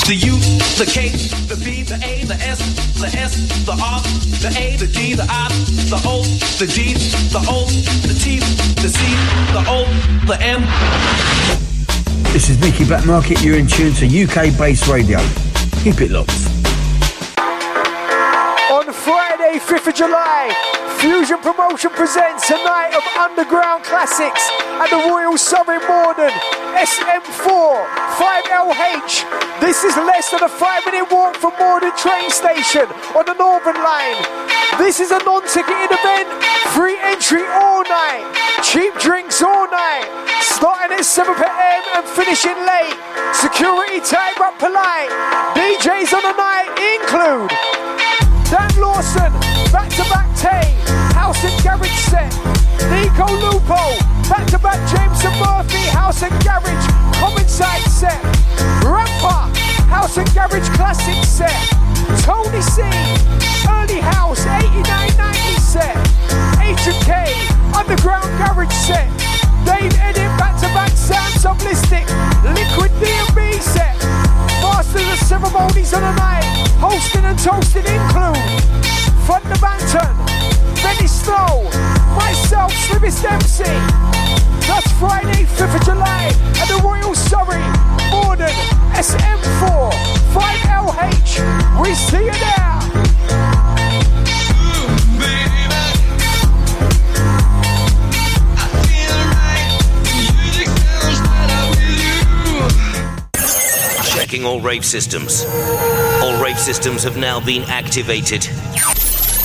the U, the K, the B, the A, the S, the R, the A, the D, the I, the O, the G, the O, the T, the C, the O, the M. This is Nicky Blackmarket. You're in tune to UK-based radio. Keep it locked. On Friday, 5th of July, Fusion Promotion presents a night of underground classics at the Royal Surrey Morden, SM4, 5LH. This is less than a 5-minute walk from Morden train station on the Northern Line. This is a non-ticketed event, free entry all night, cheap drinks all night, starting at 7 p.m. and finishing late. Security tied up polite. DJs on the night include Dan Lawson, back-to-back Tay, House and Garage set. Nico Lupo, back-to-back James and Murphy, House and Garage, Common Side set. Rampa, House and Garage Classic set. Tony C, Early House, 89-90 set. H&K, Underground Garage set. Dave Edit, back-to-back Sam Sublistic, Liquid D&B set. Masters of Ceremonies on the night, hosting and toasting include Thunder Banton, Benny Snow, myself, Slimmest MC. That's Friday, 5th of July at the Royal Surrey, Morden, SM4, 5LH. We see you there. Checking all rave systems. All rave systems have now been activated.